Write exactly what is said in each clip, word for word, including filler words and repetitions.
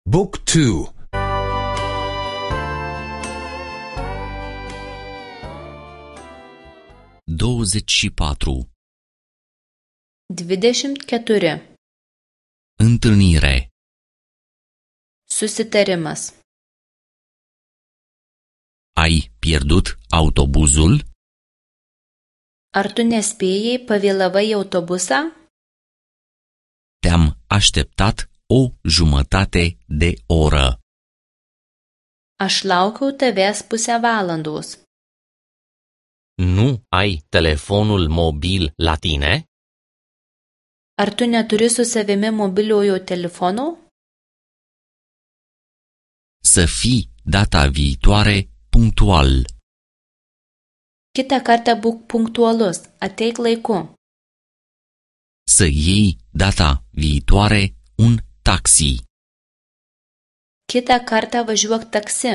Book two. douăzeci și patru. Dvidešimt keturi. Întâlnire. Susitarimas. Ai pierdut autobuzul? Ar tu nespėjai, pavėlavai į autobusą? Te-am așteptat o jumătate de oră. Aš laukiau tavęs pusę valandos. Nu ai telefonul mobil la tine? Ar tu neturi su savimi mobiliojo telefono? Să fii data viitoare punctual. Kitą kartą būk punktualus, ateik laiku. Să iei data viitoare un taxi. Kitą kartą važiuok taksi.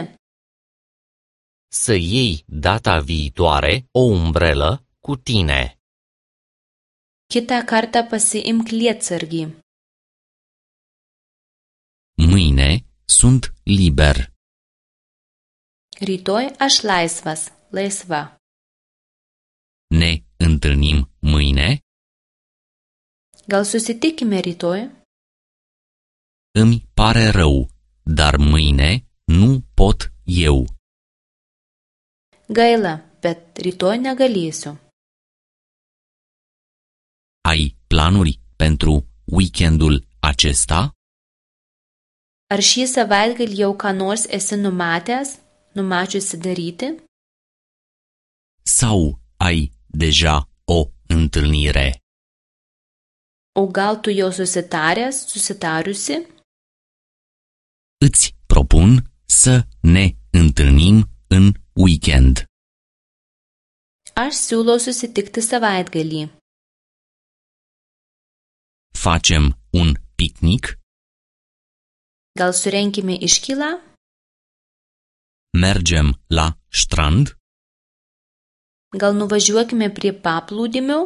Să iei data viitoare o umbrelă cu tine. Kitą kartą pasiimk lietsargį. Mâine sunt liber. Rytoj aš laisvas, laisva. Ne întâlnim mâine? Gal susitikime rytoj? Îmi pare rău, dar mâine nu pot eu. Gaila, bet rytoj negalėsiu. Ai planuri pentru weekendul acesta? Ar šį savaitgalį jau ką nors esi numatęs, numačiusi daryti? Sau ai deja o întâlnire? O gal tu jau susitaręs, susitariusi? Îți propun să ne întâlnim în weekend. Aš siūlau susitikti savaitgalį. Facem un picnic? Gal surenkime iškylą? Mergem la strand? Gal nuvažiuokime prie paplūdimio?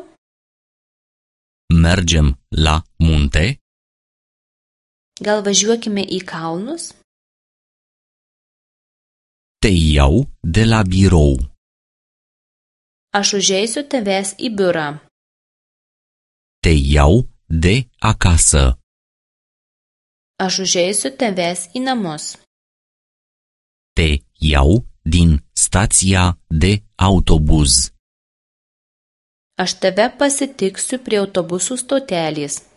Mergem la munte? Gal važiuokime į kalnus? Te iau de la birou. Aš užeisiu tavęs į biurą. Te iau de acasă. Aš užeisiu tavęs į namus. Te iau din stația de autobuz. Aš tave pasitiksiu prie autobusų stotelės.